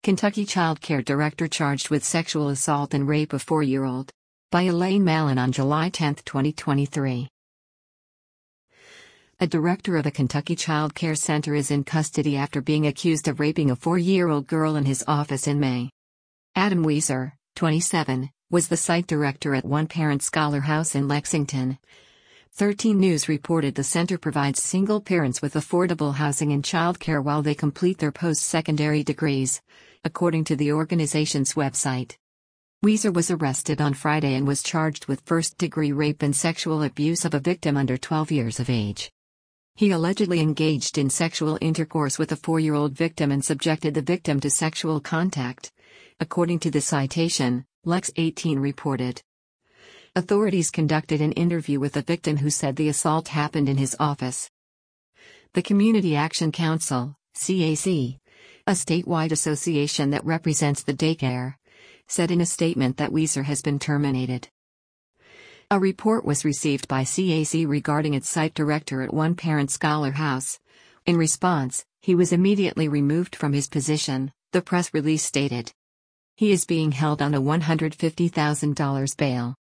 Kentucky child care director charged with sexual assault and rape of 4-year-old. By Elaine Mallon on July 10, 2023. A director of a Kentucky child care center is in custody after being accused of raping a 4-year-old girl in his office in May. Adam Weiser, 27, was the site director at One Parent Scholar House in Lexington. 13 News reported the center provides single parents with affordable housing and childcare while they complete their post-secondary degrees, according to the organization's website. Weiser was arrested on Friday and was charged with first-degree rape and sexual abuse of a victim under 12 years of age. He allegedly engaged in sexual intercourse with a 4-year-old victim and subjected the victim to sexual contact, according to the citation, Lex 18 reported. Authorities conducted an interview with the victim who said the assault happened in his office. The Community Action Council, CAC, a statewide association that represents the daycare, said in a statement that Weiser has been terminated. A report was received by CAC regarding its site director at One Parent Scholar House. In response, he was immediately removed from his position, the press release stated. He is being held on a $150,000 bail.